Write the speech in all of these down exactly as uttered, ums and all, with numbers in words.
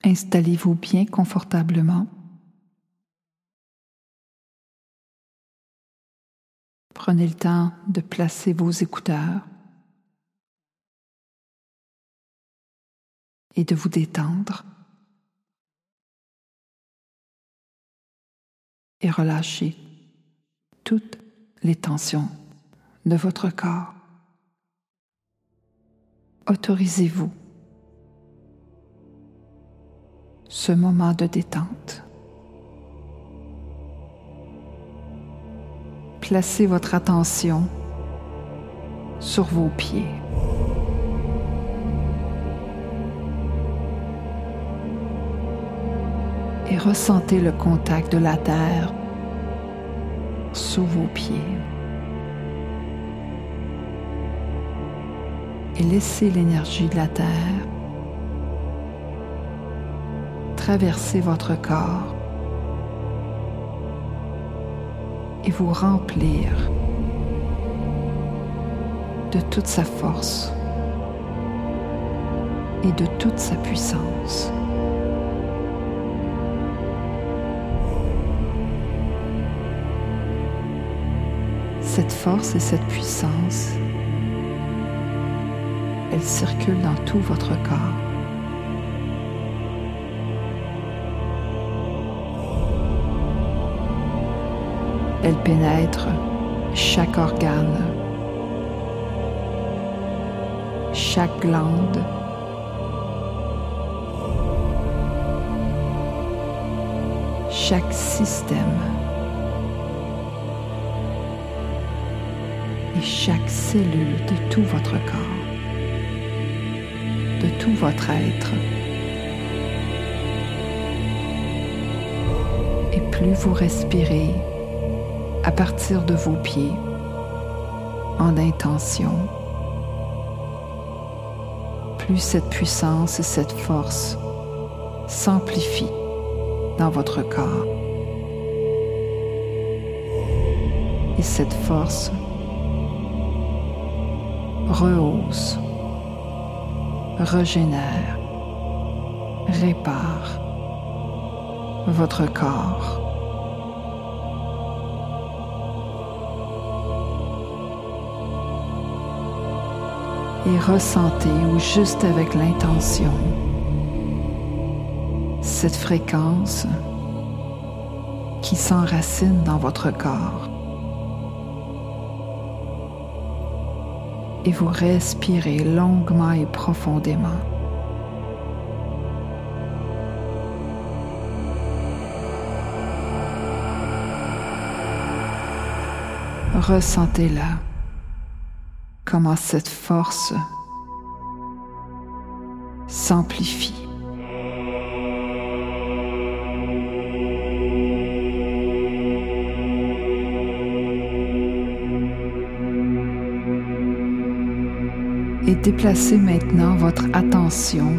Installez-vous bien confortablement. Prenez le temps de placer vos écouteurs et de vous détendre et relâchez toutes les tensions de votre corps. Autorisez-vous ce moment de détente. Placez votre attention sur vos pieds. Et ressentez le contact de la terre sous vos pieds. Et laissez l'énergie de la terre traverser votre corps et vous remplir de toute sa force et de toute sa puissance. Cette force et cette puissance, elles circulent dans tout votre corps. Elle pénètre chaque organe, chaque glande, chaque système et chaque cellule de tout votre corps, de tout votre être. Et plus vous respirez à partir de vos pieds, en intention, plus cette puissance et cette force s'amplifient dans votre corps. Et cette force rehausse, régénère, répare votre corps. Et ressentez, ou juste avec l'intention, cette fréquence qui s'enracine dans votre corps. Et vous respirez longuement et profondément. Ressentez-la. Comment cette force s'amplifie. Et déplacez maintenant votre attention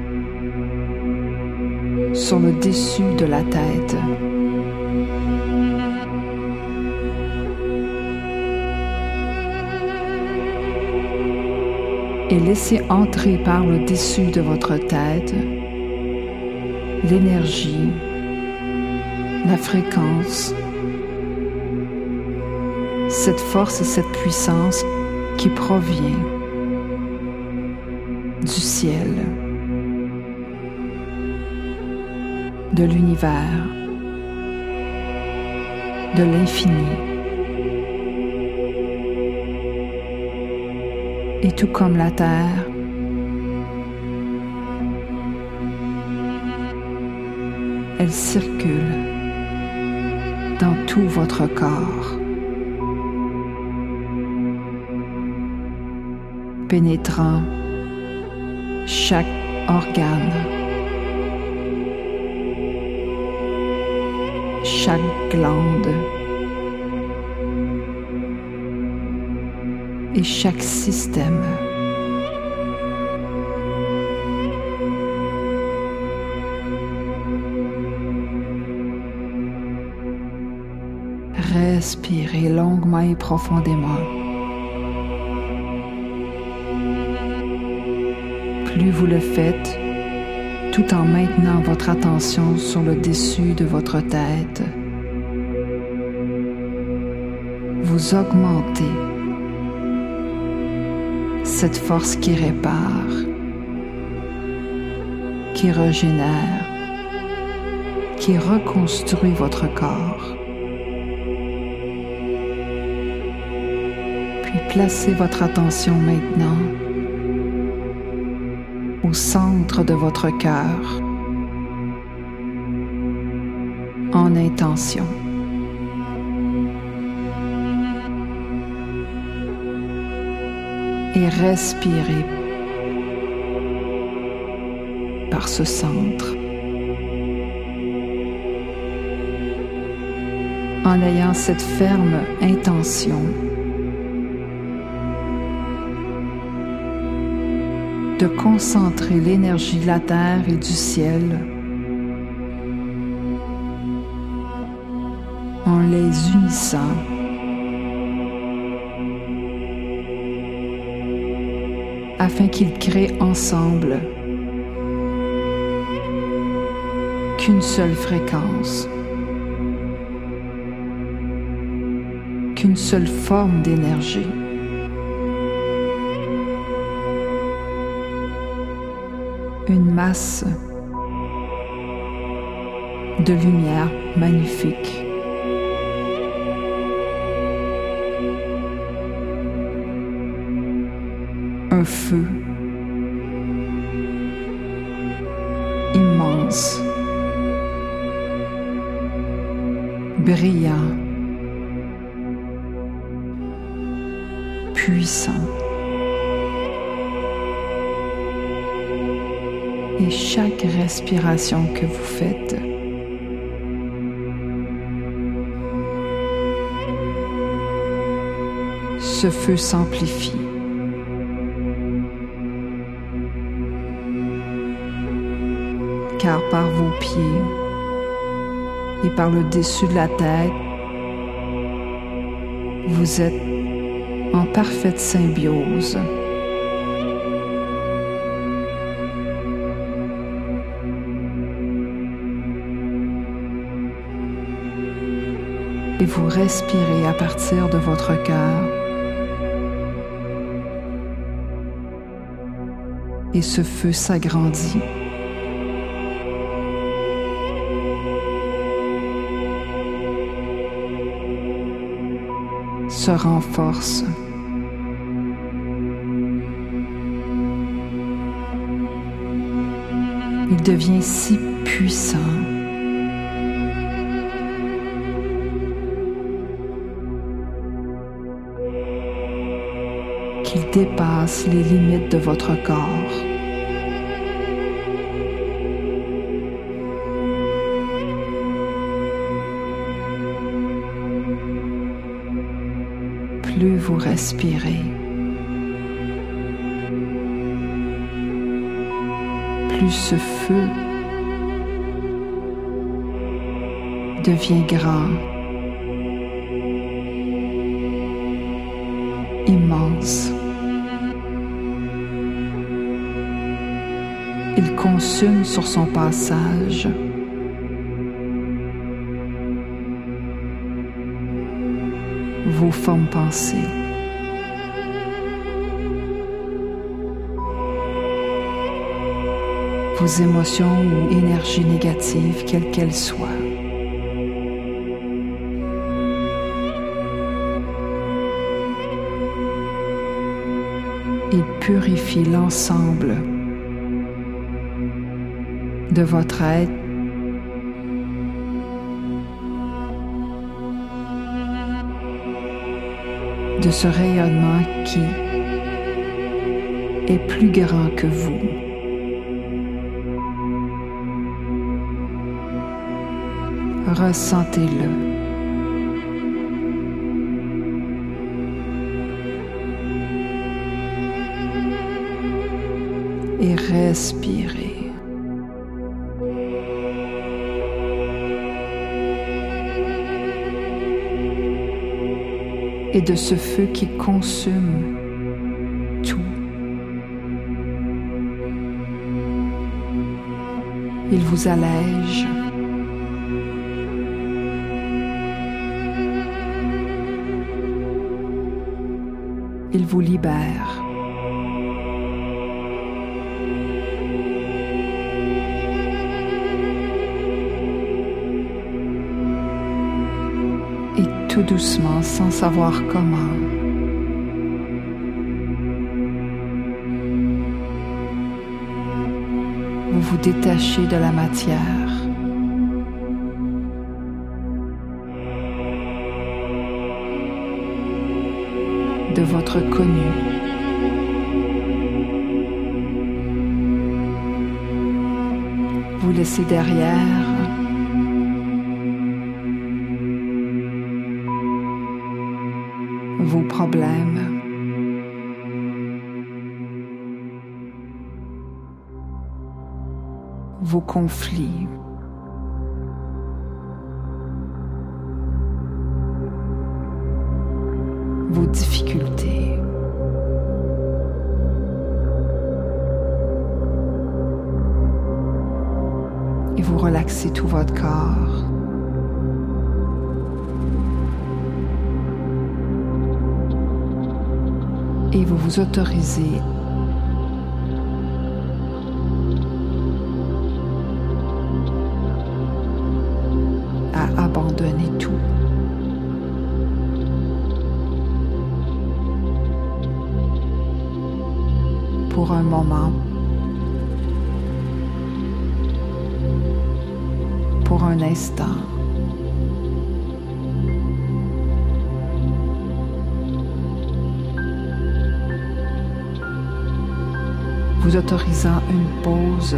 sur le dessus de la tête. Et laissez entrer par le dessus de votre tête l'énergie, la fréquence, cette force et cette puissance qui provient du ciel, de l'univers, de l'infini. Et tout comme la terre, elle circule dans tout votre corps, pénétrant chaque organe, chaque glande et chaque système. Respirez longuement et profondément. Plus vous le faites, tout en maintenant votre attention sur le dessus de votre tête. Vous augmentez cette force qui répare, qui régénère, qui reconstruit votre corps. Puis placez votre attention maintenant au centre de votre cœur en intention. Et respirez par ce centre en ayant cette ferme intention de concentrer l'énergie de la terre et du ciel en les unissant afin qu'ils créent ensemble qu'une seule fréquence, qu'une seule forme d'énergie. Une masse de lumière magnifique. Un feu immense, brillant, puissant. Et chaque respiration que vous faites ce feu s'amplifie. Car par vos pieds et par le dessus de la tête, vous êtes en parfaite symbiose. Et vous respirez à partir de votre cœur. Et ce feu s'agrandit. Se renforce. Il devient si puissant qu'il dépasse les limites de votre corps. Plus vous respirez, plus ce feu devient grand, immense. Il consume sur son passage vos formes pensées, vos émotions ou énergies négatives, quelles qu'elles soient. Il purifie l'ensemble de votre être de ce rayonnement qui est plus grand que vous. Ressentez-le. Et respirez. Et de ce feu qui consume tout, Il vous allège. Il vous libère. Et tout doucement, sans savoir comment, vous vous détachez de la matière. De votre connu. Vous laissez derrière vos problèmes, vos conflits, vos difficultés. Et vous relaxez tout votre corps. Et vous vous autorisez à abandonner tout. Pour un moment, pour un instant. Vous autorisant une pause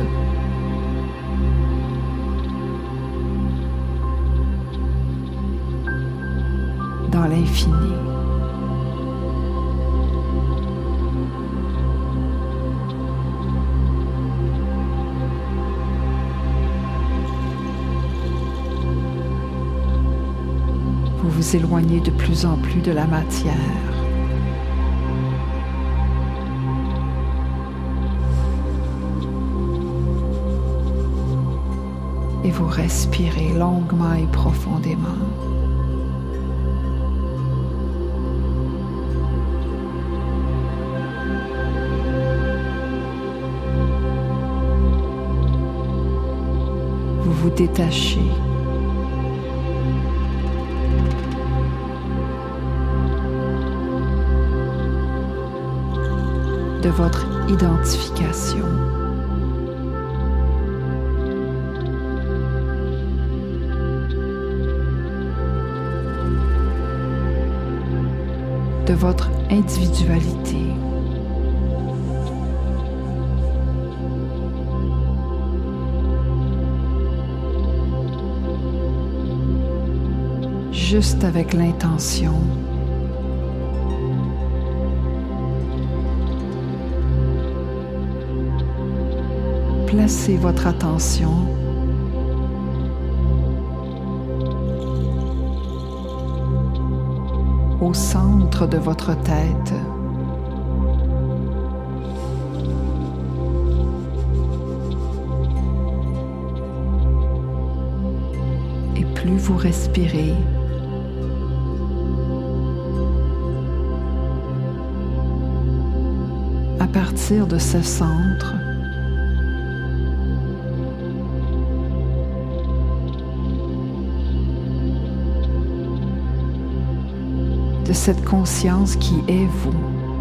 dans l'infini. Vous vous éloignez de plus en plus de la matière. Et vous respirez longuement et profondément. Vous vous détachez. De votre identification. De votre individualité. Juste avec l'intention placez votre attention au centre de votre tête. Et plus vous respirez, à partir de ce centre, de cette conscience qui est vous.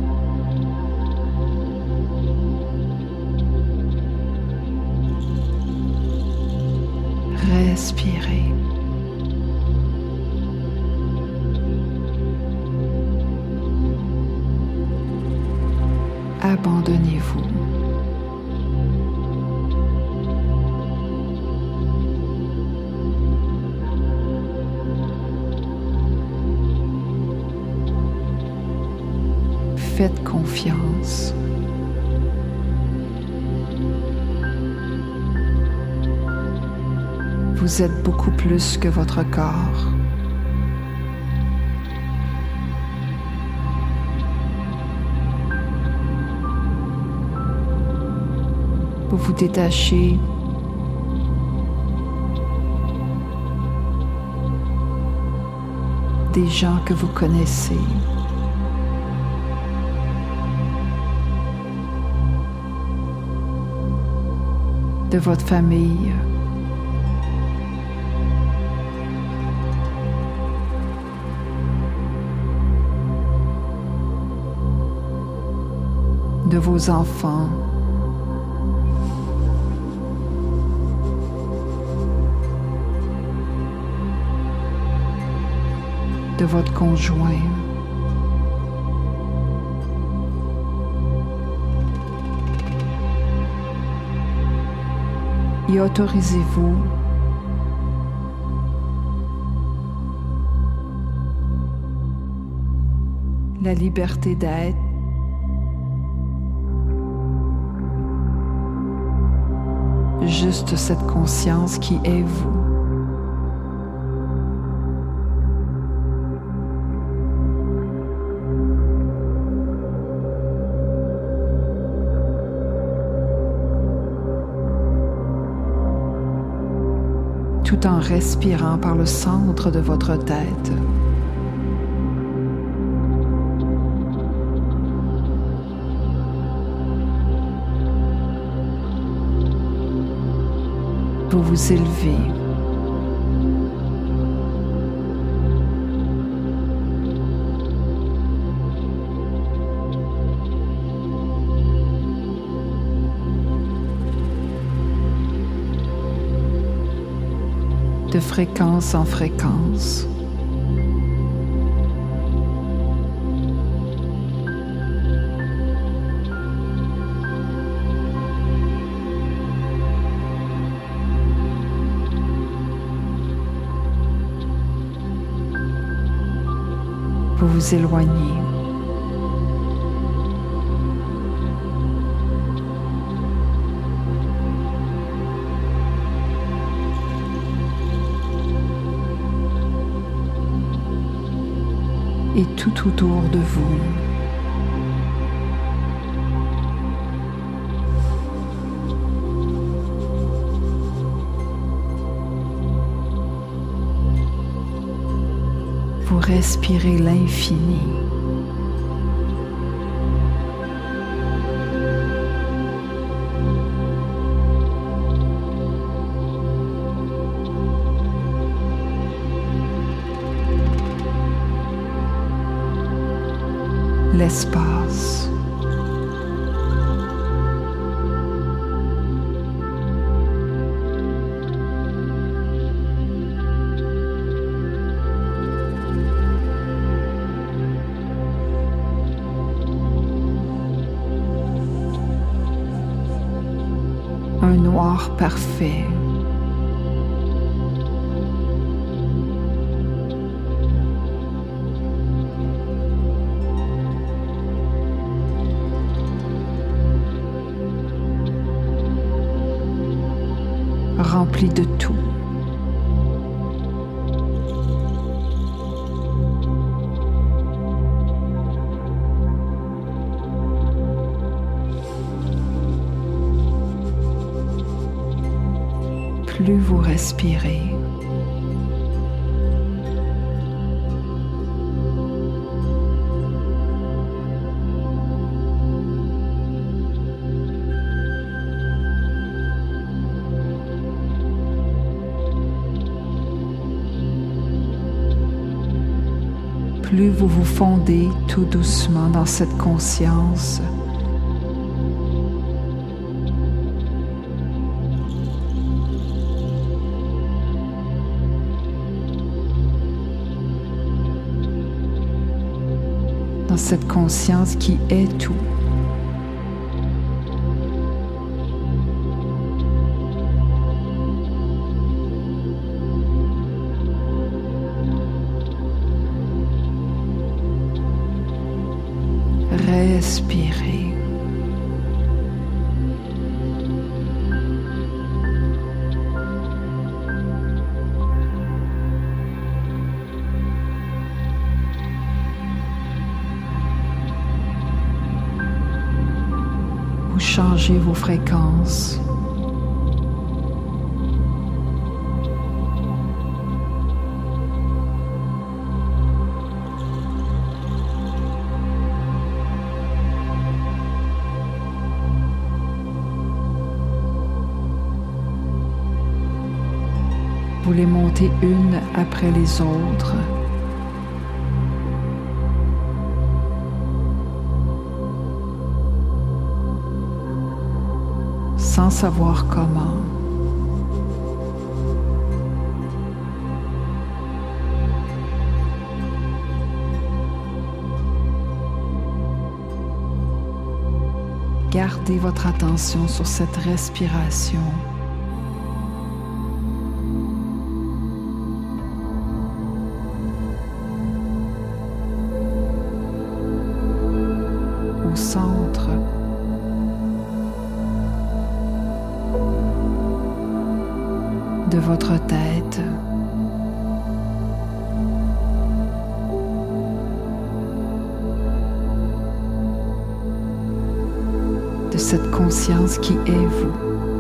Respirez. Abandonnez-vous. Faites confiance. Vous êtes beaucoup plus que votre corps. Vous vous détachez des gens que vous connaissez. De votre famille. De vos enfants. De votre conjoint. Et autorisez-vous la liberté d'être juste cette conscience qui est vous. Tout en respirant par le centre de votre tête. Vous vous élevez. De fréquence en fréquence. Vous vous éloignez. Et tout autour de vous. Vous respirez l'infini. L'espace. Un noir parfait. Rempli de tout. Plus vous respirez, plus vous vous fondez tout doucement dans cette conscience. Dans cette conscience qui est tout. Respirez. Vous changez vos fréquences. Vous les montez une après les autres. Sans savoir comment. Gardez votre attention sur cette respiration. Au centre de votre tête. De cette conscience qui est vous.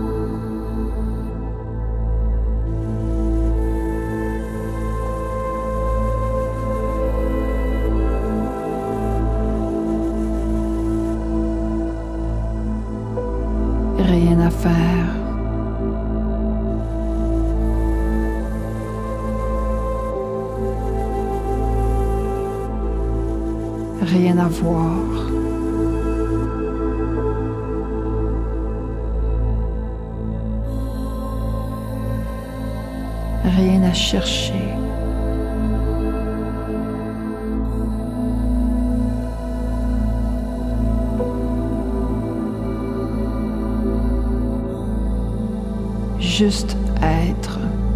Rien à faire. Rien à voir. Rien à chercher. Juste être.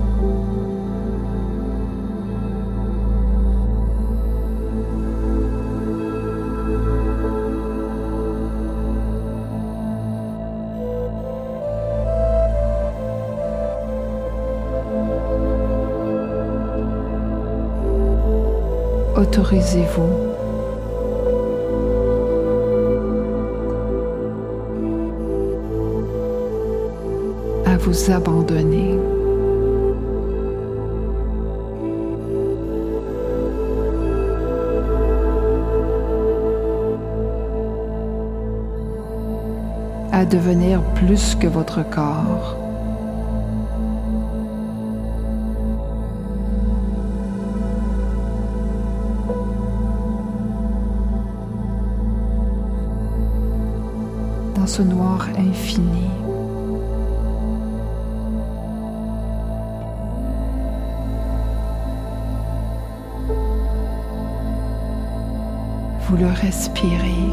Autorisez-vous à vous abandonner. À devenir plus que votre corps. Dans ce noir infini. Vous le respirez.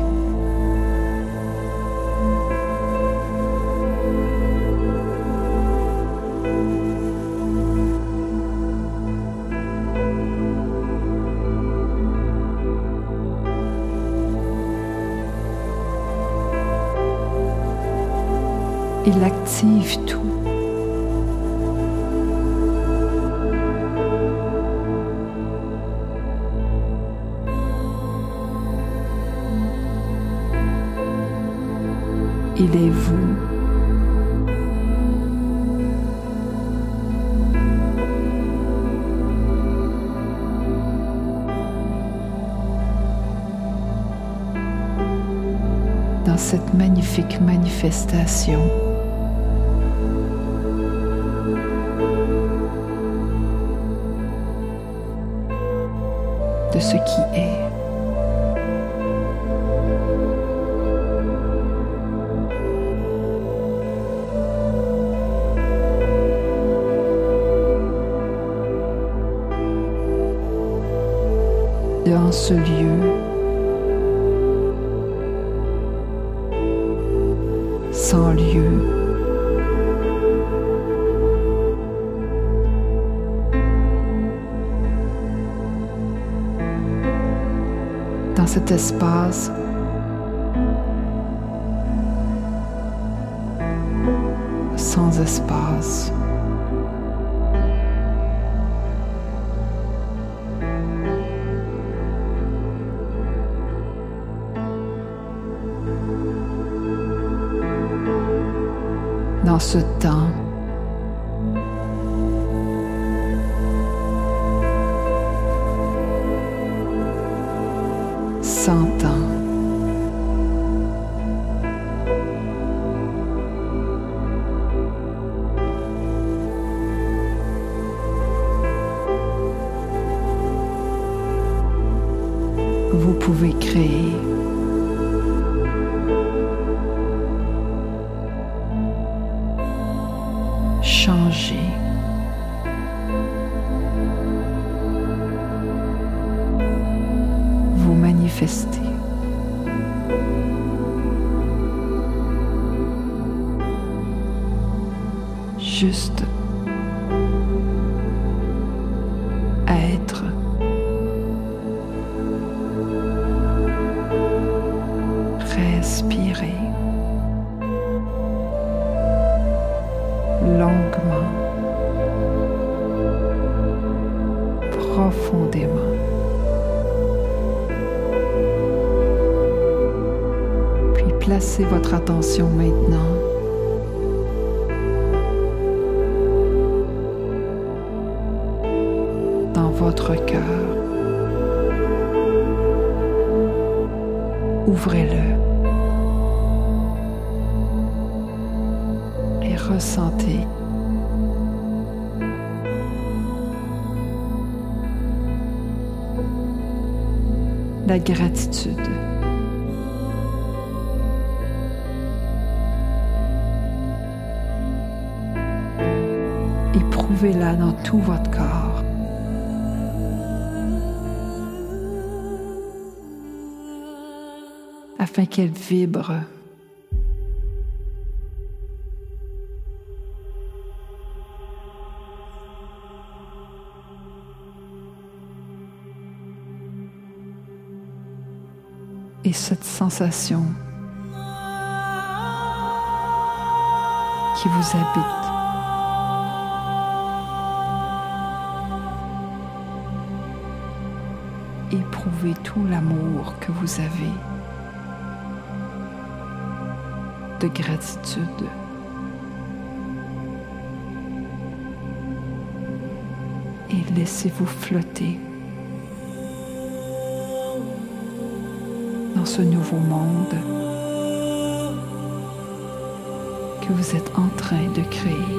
Il active tout. Il est vous. Dans cette magnifique manifestation. De ce qui est. Dans ce lieu, sans lieu, dans cet espace sans espace. Dans ce temps, sans temps. pouvez créer. Changer. Vous manifester. Juste être. Respirer longuement, profondément. Puis placez votre attention maintenant dans votre cœur. Ouvrez-le et ressentez la gratitude. Éprouvez-la dans tout votre corps. Afin qu'elle vibre. Et cette sensation qui vous habite éprouvez tout l'amour que vous avez de gratitude. Et laissez-vous flotter dans ce nouveau monde que vous êtes en train de créer.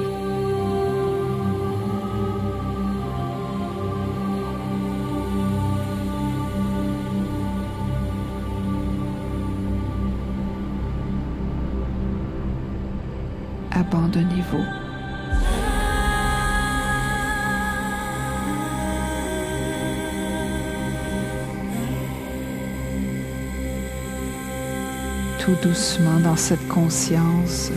Abandonnez-vous. Tout doucement dans cette conscience.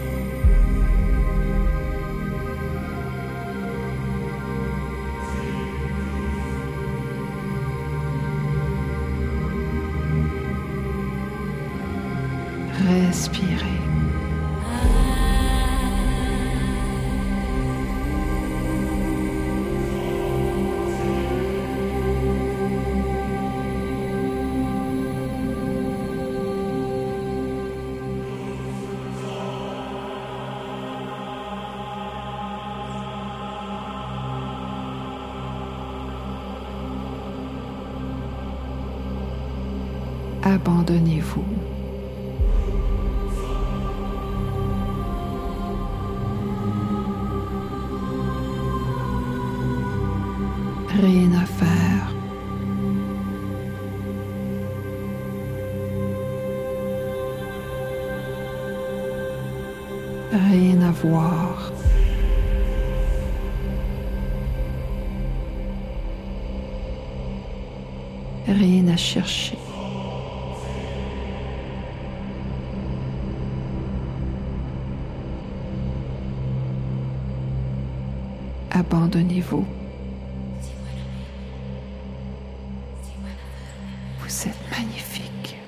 Respirez. Abandonnez-vous. Rien à faire. Rien à voir. Rien à chercher. Abandonnez-vous. Vous êtes magnifique.